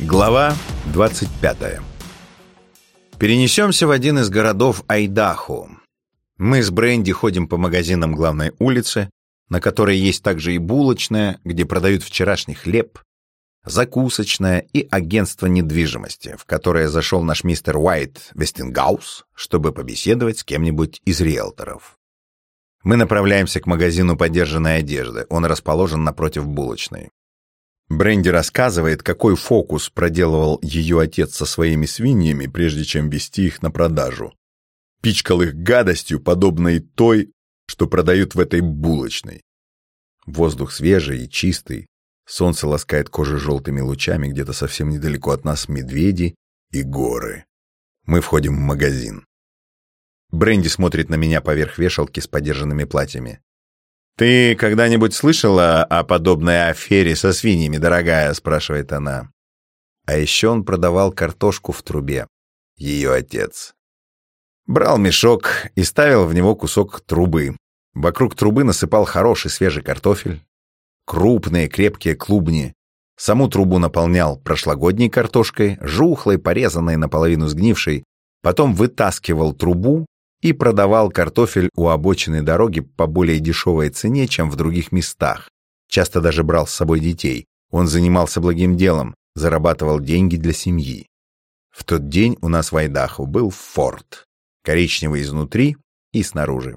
Глава 25. Перенесемся в один из городов Айдахо. Мы с Бренди ходим по магазинам главной улицы, на которой есть также и булочная, где продают вчерашний хлеб, закусочная и агентство недвижимости, в которое зашел наш мистер Уайт Вестингаус, чтобы побеседовать с кем-нибудь из риэлторов. Мы направляемся к магазину подержанной одежды, он расположен напротив булочной. Бренди рассказывает, какой фокус проделывал ее отец со своими свиньями, прежде чем вести их на продажу. Пичкал их гадостью, подобной той, что продают в этой булочной. Воздух свежий и чистый, солнце ласкает кожу желтыми лучами, где-то совсем недалеко от нас медведи и горы. Мы входим в магазин. Бренди смотрит на меня поверх вешалки с подержанными платьями. «Ты когда-нибудь слышала о подобной афере со свиньями, дорогая?» — спрашивает она. А еще он продавал картошку в трубе. Ее отец. Брал мешок и ставил в него кусок трубы. Вокруг трубы насыпал хороший свежий картофель, крупные крепкие клубни. Саму трубу наполнял прошлогодней картошкой, жухлой, порезанной, наполовину сгнившей. Потом вытаскивал трубу и продавал картофель у обочины дороги по более дешевой цене, чем в других местах. Часто даже брал с собой детей. Он занимался благим делом, зарабатывал деньги для семьи. В тот день у нас в Айдахо был форд, коричневый изнутри и снаружи.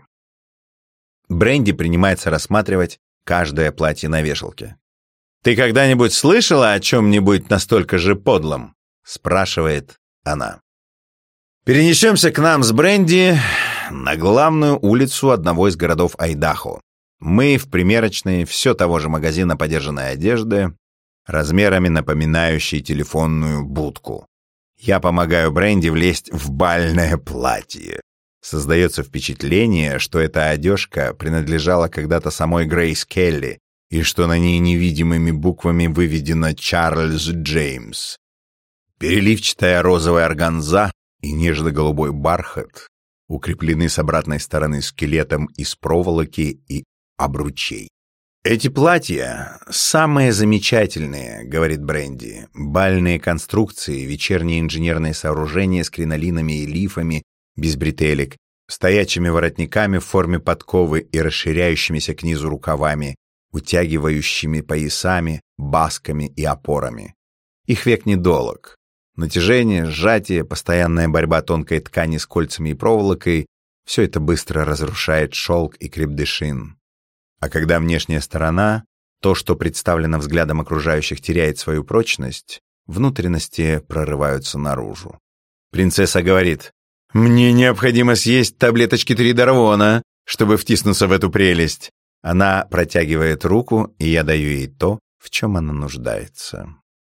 Бренди принимается рассматривать каждое платье на вешалке. «Ты когда-нибудь слышала о чем-нибудь настолько же подлом?» — спрашивает она. Перенесемся к нам с Бренди на главную улицу одного из городов Айдахо. Мы в примерочной все того же магазина подержанной одежды, размерами напоминающей телефонную будку. Я помогаю Бренди влезть в бальное платье. Создается впечатление, что эта одежка принадлежала когда-то самой Грейс Келли и что на ней невидимыми буквами выведено «Чарльз Джеймс». Переливчатая розовая органза и нежно-голубой бархат укреплены с обратной стороны скелетом из проволоки и обручей. «Эти платья самые замечательные», — говорит Бренди. «Бальные конструкции, вечерние инженерные сооружения с кринолинами и лифами, без бретелек, стоячими воротниками в форме подковы и расширяющимися к низу рукавами, утягивающими поясами, басками и опорами. Их век недолог. Натяжение, сжатие, постоянная борьба тонкой ткани с кольцами и проволокой — все это быстро разрушает шелк и крепдышин. А когда внешняя сторона, то, что представлено взглядом окружающих, теряет свою прочность, внутренности прорываются наружу. Принцесса говорит: «Мне необходимо съесть таблеточки Тридарвона, чтобы втиснуться в эту прелесть». Она протягивает руку, и я даю ей то, в чем она нуждается.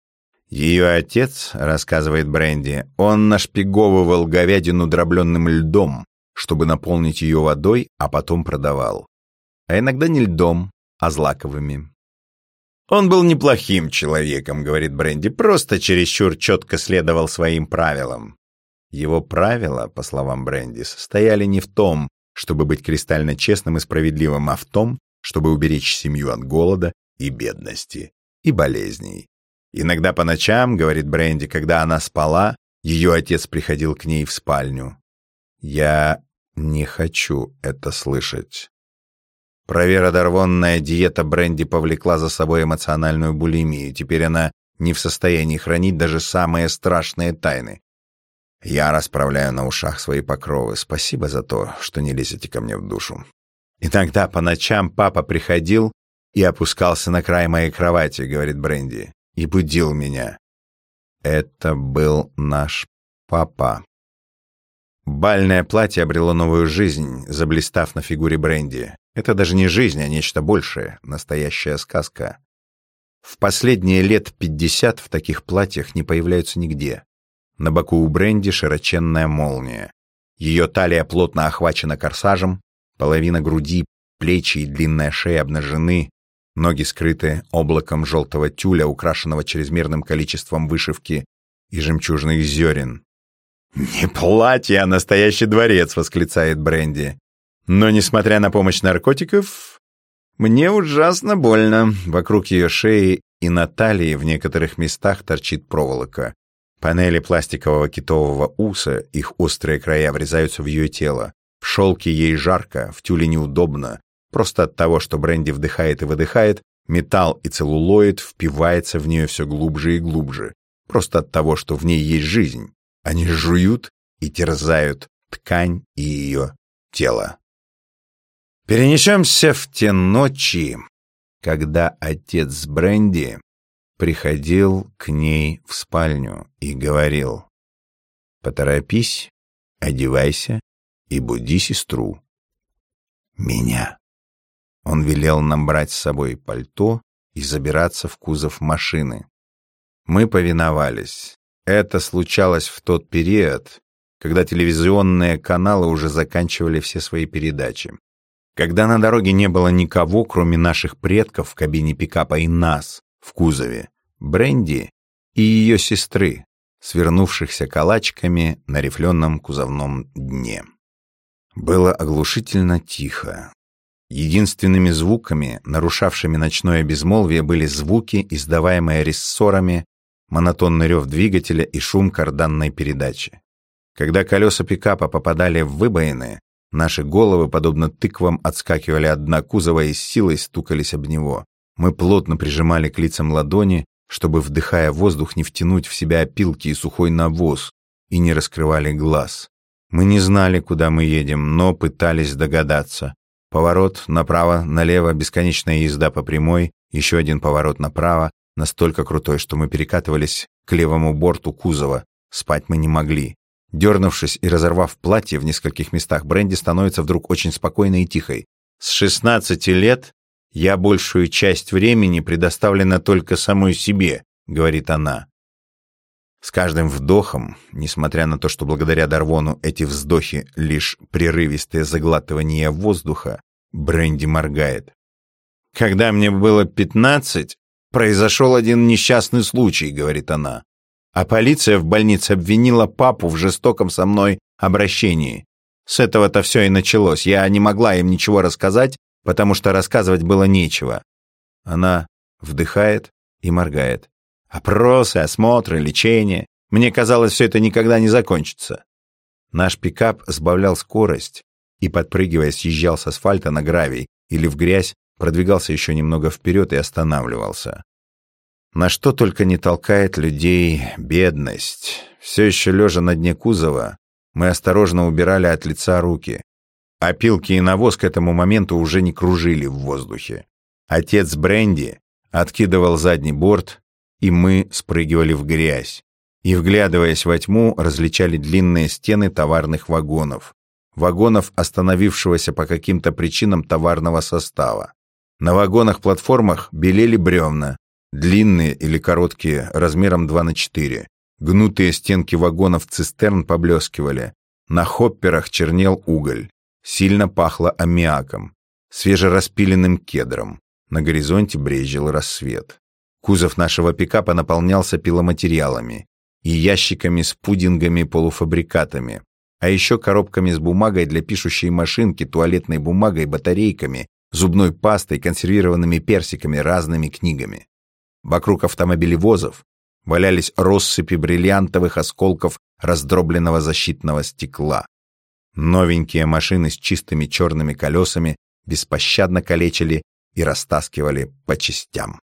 Ее отец, рассказывает Бренди, он нашпиговывал говядину дробленным льдом, чтобы наполнить ее водой, а потом продавал. А иногда не льдом, а злаковыми. «Он был неплохим человеком», — говорит Бренди, просто чересчур четко следовал своим правилам. Его правила, по словам Бренди, состояли не в том, чтобы быть кристально честным и справедливым, а в том, чтобы уберечь семью от голода и бедности, и болезней. Иногда по ночам, говорит Бренди, когда она спала, ее отец приходил к ней в спальню. Я не хочу это слышать. Проверодорвонная диета Бренди повлекла за собой эмоциональную булимию. Теперь она не в состоянии хранить даже самые страшные тайны. Я расправляю на ушах свои покровы. Спасибо за то, что не лезете ко мне в душу. Иногда по ночам папа приходил и опускался на край моей кровати, говорит Бренди, и будил меня. Это был наш папа. Бальное платье обрело новую жизнь, заблистав на фигуре Бренди. Это даже не жизнь, а нечто большее, настоящая сказка. В последние лет 50 в таких платьях не появляются нигде. На боку у Бренди широченная молния. Ее талия плотно охвачена корсажем, половина груди, плечи и длинная шея обнажены, ноги скрыты облаком желтого тюля, украшенного чрезмерным количеством вышивки и жемчужных зерен. «Не платье, а настоящий дворец!» — восклицает Бренди. Но, несмотря на помощь наркотиков, Мне ужасно больно. Вокруг ее шеи и на талии в некоторых местах торчит проволока. Панели пластикового китового уса, их острые края врезаются в ее тело. В шелке ей жарко, в тюле неудобно. Просто от того, что Бренди вдыхает и выдыхает, металл и целлулоид впивается в нее все глубже и глубже. Просто от того, что в ней есть жизнь. Они жуют и терзают ткань и ее тело. Перенесемся в те ночи, когда отец Бренди приходил к ней в спальню и говорил: «Поторопись, одевайся и буди сестру. Меня». Он велел нам брать с собой пальто и забираться в кузов машины. Мы повиновались. Это случалось в тот период, когда телевизионные каналы уже заканчивали все свои передачи. Когда на дороге не было никого, кроме наших предков в кабине пикапа и нас в кузове, Бренди и ее сестры, свернувшихся калачиками на рифленом кузовном дне. Было оглушительно тихо. Единственными звуками, нарушавшими ночное безмолвие, были звуки, издаваемые рессорами, монотонный рев двигателя и шум карданной передачи. Когда колеса пикапа попадали в выбоины, наши головы, подобно тыквам, отскакивали от дна кузова и с силой стукались об него. Мы плотно прижимали к лицам ладони, чтобы, вдыхая воздух, не втянуть в себя опилки и сухой навоз, и не раскрывали глаз. Мы не знали, куда мы едем, но пытались догадаться. Поворот направо, налево, бесконечная езда по прямой, еще один поворот направо, настолько крутой, что мы перекатывались к левому борту кузова. Спать мы не могли. Дернувшись и разорвав платье в нескольких местах, Бренди становится вдруг очень спокойной и тихой. С 16 лет я большую часть времени предоставлена только самой себе, говорит она. С каждым вдохом, несмотря на то, что благодаря Дарвону эти вздохи лишь прерывистое заглатывание воздуха, Бренди моргает. Когда мне было 15, произошел один несчастный случай, говорит она. А полиция в больнице обвинила папу в жестоком со мной обращении. С этого-то все и началось. Я не могла им ничего рассказать, потому что рассказывать было нечего. Она вдыхает и моргает. Опросы, осмотры, лечение. Мне казалось, все это никогда не закончится. Наш пикап сбавлял скорость и, подпрыгивая, съезжал с асфальта на гравий или в грязь, продвигался еще немного вперед и останавливался. На что только не толкает людей бедность. Все еще лежа на дне кузова, мы осторожно убирали от лица руки. Опилки и навоз к этому моменту уже не кружили в воздухе. Отец Бренди откидывал задний борт, и мы спрыгивали в грязь. И, вглядываясь во тьму, различали длинные стены товарных вагонов. Вагонов, остановившегося по каким-то причинам товарного состава. На вагонах-платформах белели бревна, длинные или короткие, размером 2×4. Гнутые стенки вагонов-цистерн поблескивали. На хопперах чернел уголь. Сильно пахло аммиаком, свежераспиленным кедром. На горизонте брезжил рассвет. Кузов нашего пикапа наполнялся пиломатериалами и ящиками с пудингами-полуфабрикатами, а еще коробками с бумагой для пишущей машинки, туалетной бумагой, батарейками, зубной пастой, консервированными персиками, разными книгами. Вокруг автомобилевозов валялись россыпи бриллиантовых осколков раздробленного защитного стекла. Новенькие машины с чистыми черными колесами беспощадно калечили и растаскивали по частям.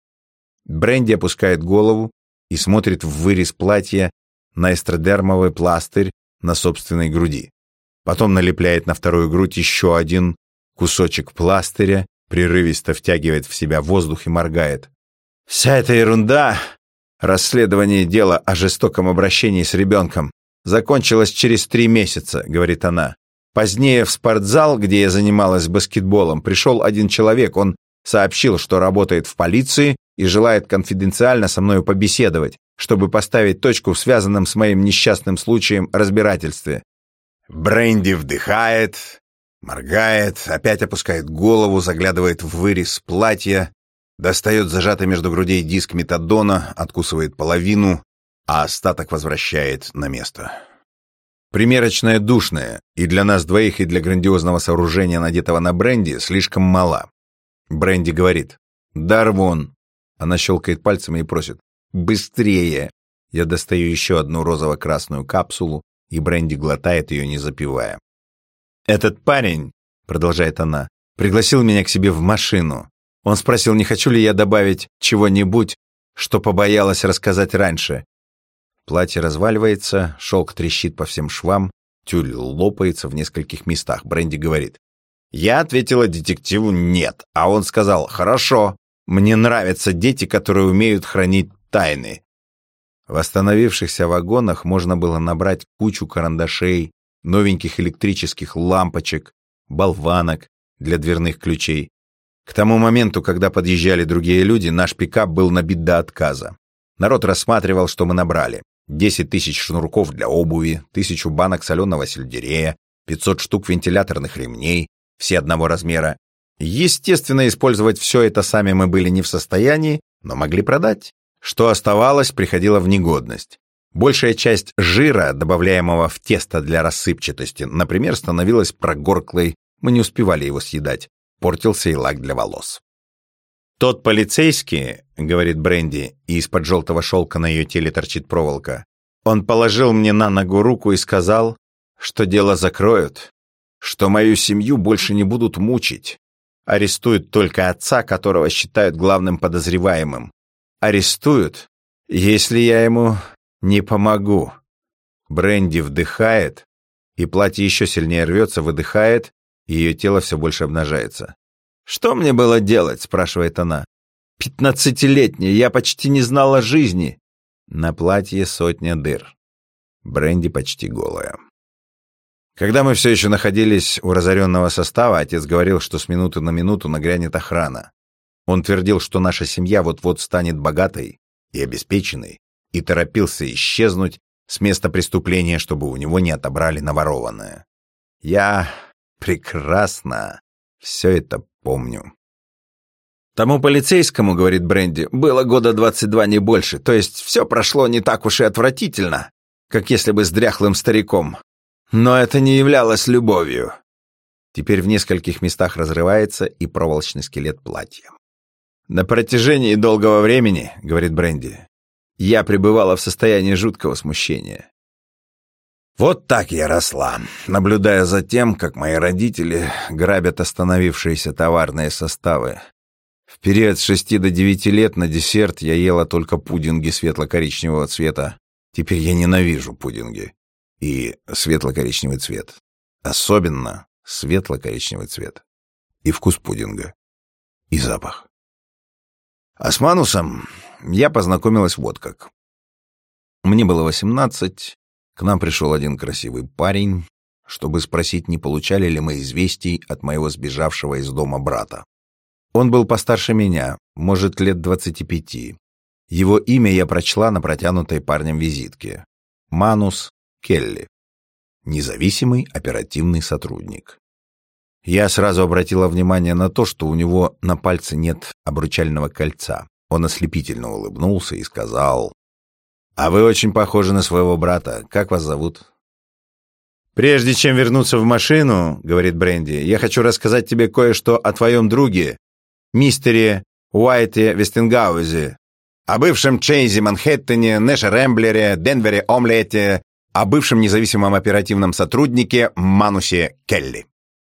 Бренди опускает голову и смотрит в вырез платья на эстродермовый пластырь на собственной груди. Потом налепляет на вторую грудь еще один кусочек пластыря, прерывисто втягивает в себя воздух и моргает. «Вся эта ерунда, расследование дела о жестоком обращении с ребенком, закончилось через 3 месяца», — говорит она. «Позднее в спортзал, где я занималась баскетболом, пришел один человек. Он сообщил, что работает в полиции и желает конфиденциально со мною побеседовать, чтобы поставить точку в связанном с моим несчастным случаем разбирательстве». Бренди вдыхает, моргает, опять опускает голову, заглядывает в вырез платья, достает зажатый между грудей диск метадона, откусывает половину, а остаток возвращает на место. Примерочная душная, и для нас двоих, и для грандиозного сооружения, надетого на Бренди, слишком мала. Бренди говорит: «Дарвон». Она щелкает пальцами и просит: «Быстрее!» Я достаю еще одну розово-красную капсулу, и Бренди глотает ее, не запивая. «Этот парень», — продолжает она, — «пригласил меня к себе в машину. Он спросил, не хочу ли я добавить чего-нибудь, что побоялась рассказать раньше. Платье разваливается, шелк трещит по всем швам, тюль лопается в нескольких местах. Бренди говорит: «Я ответила детективу нет», а он сказал: «Хорошо, мне нравятся дети, которые умеют хранить тайны». В остановившихся вагонах можно было набрать кучу карандашей, новеньких электрических лампочек, болванок для дверных ключей. К тому моменту, когда подъезжали другие люди, наш пикап был набит до отказа. Народ рассматривал, что мы набрали. 10 тысяч шнурков для обуви, 1000 банок соленого сельдерея, 500 штук вентиляторных ремней, все одного размера. Естественно, использовать все это сами мы были не в состоянии, но могли продать. Что оставалось, приходило в негодность. Большая часть жира, добавляемого в тесто для рассыпчатости, например, становилась прогорклой, мы не успевали его съедать. Портился и лак для волос. «Тот полицейский, — говорит Бренди, и из-под желтого шелка на ее теле торчит проволока, — он положил мне на ногу руку и сказал, что дело закроют, что мою семью больше не будут мучить, арестуют только отца, которого считают главным подозреваемым. Арестуют, если я ему не помогу». Бренди вдыхает, и платье еще сильнее рвется, выдыхает, и ее тело все больше обнажается. «Что мне было делать?» — спрашивает она. «15-летняя, я почти не знала жизни». На платье 100 дыр. Бренди почти голая. Когда мы все еще находились у разоренного состава, отец говорил, что с минуты на минуту нагрянет охрана. Он твердил, что наша семья вот-вот станет богатой и обеспеченной, и торопился исчезнуть с места преступления, чтобы у него не отобрали наворованное. Я прекрасно все это помню. «Тому полицейскому, — говорит Бренди, — было года 22, не больше, то есть все прошло не так уж и отвратительно, как если бы с дряхлым стариком. Но это не являлось любовью». Теперь в нескольких местах разрывается и проволочный скелет платья. «На протяжении долгого времени, — говорит Бренди, — я пребывала в состоянии жуткого смущения. Вот так я росла, наблюдая за тем, как мои родители грабят остановившиеся товарные составы. В период с 6 до 9 лет на десерт я ела только пудинги светло-коричневого цвета. Теперь я ненавижу пудинги и светло-коричневый цвет. Особенно светло-коричневый цвет. И вкус пудинга. И запах. А с Манусом я познакомилась вот как. Мне было 18. К нам пришел один красивый парень, чтобы спросить, не получали ли мы известий от моего сбежавшего из дома брата. Он был постарше меня, может, лет 25. Его имя я прочла на протянутой парнем визитке. Манус Келли. Независимый оперативный сотрудник. Я сразу обратила внимание на то, что у него на пальце нет обручального кольца. Он ослепительно улыбнулся и сказал: «А вы очень похожи на своего брата. Как вас зовут?» «Прежде чем вернуться в машину, — говорит Бренди, — я хочу рассказать тебе кое-что о твоем друге, мистере Уайте Вестингаузе, о бывшем Чейзе Манхэттене, Нэше Рэмблере, Денвере Омлете, о бывшем независимом оперативном сотруднике Манусе Келли».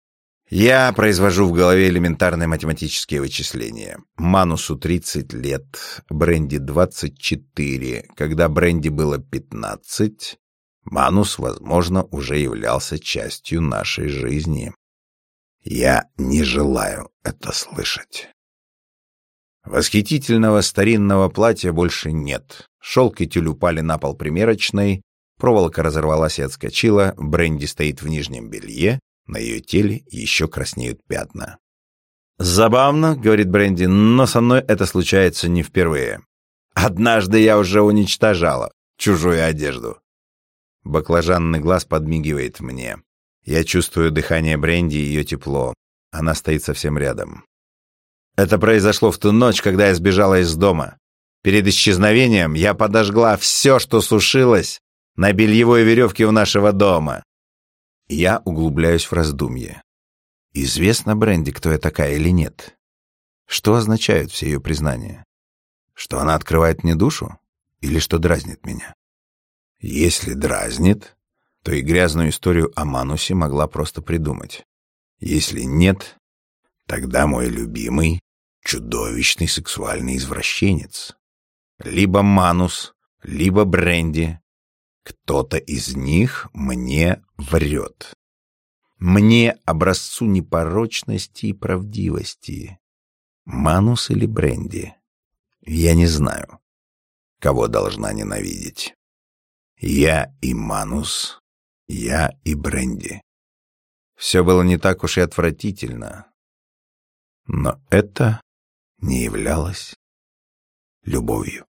Я произвожу в голове элементарные математические вычисления. Манусу 30 лет, Бренди 24. Когда Бренди было 15, Манус, возможно, уже являлся частью нашей жизни. Я не желаю это слышать. Восхитительного старинного платья больше нет. Шелк и тюль упали на пол примерочной, проволока разорвалась и отскочила, Бренди стоит в нижнем белье, на ее теле еще краснеют пятна. «Забавно, — говорит Бренди, — но со мной это случается не впервые. Однажды я уже уничтожала чужую одежду». Баклажанный глаз подмигивает мне. Я чувствую дыхание Бренди и ее тепло. Она стоит совсем рядом. «Это произошло в ту ночь, когда я сбежала из дома. Перед исчезновением я подожгла все, что сушилось на бельевой веревке у нашего дома». Я углубляюсь в раздумье. Известно Бренди, кто я такая или нет? Что означают все ее признания? Что она открывает мне душу? Или что дразнит меня? Если дразнит, то и грязную историю о Манусе могла просто придумать. Если нет, тогда мой любимый — чудовищный сексуальный извращенец. Либо Манус, либо Бренди. Кто-то из них мне врет. Мне, образцу непорочности и правдивости. Манус или Бренди? Я не знаю, кого должна ненавидеть. Я и Манус, я и Бренди. Все было не так уж и отвратительно. Но это не являлось любовью.